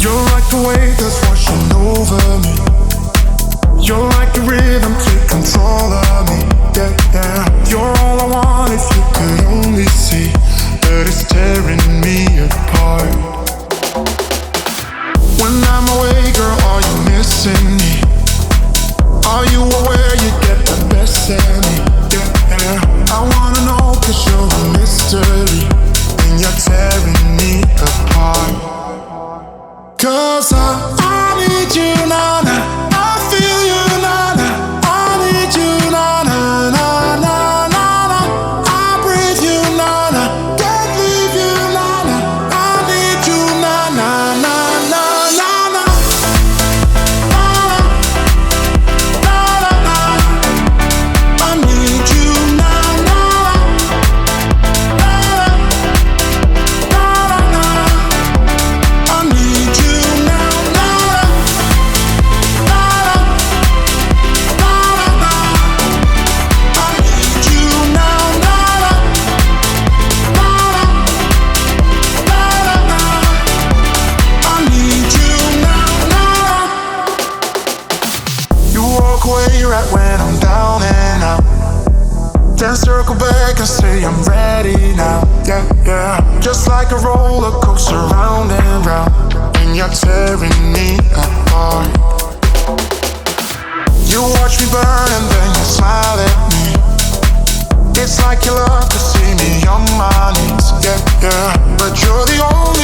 You're like the wave that's washing over me. You're like the rhythm, take control of me. Yeah, yeah. You're all I want if you could only see that it's tearing me apart. When I'm away, girl, are you missing me? Are you aware you get the best of me? Yeah, yeah. I wanna know 'cause you're a mystery and you're tearing me apart. 'Cause I need you, na-na. I feel you, na-na. I need you, na-na, na-na, na-na. I breathe you, na-na. Can't leave you, na-na. I need you, na-na, na-na, na-na. I need you, na-na. I need you now, now. I need you now, now. I need you now, now. You walk away right when I'm down and out. Then circle back and say I'm ready now. Yeah, yeah. Just like a roller coaster round and round, and you're tearing me apart. You watch me burn and then you smile at me. It's like you love to see me on my knees. Yeah, yeah. But you're the only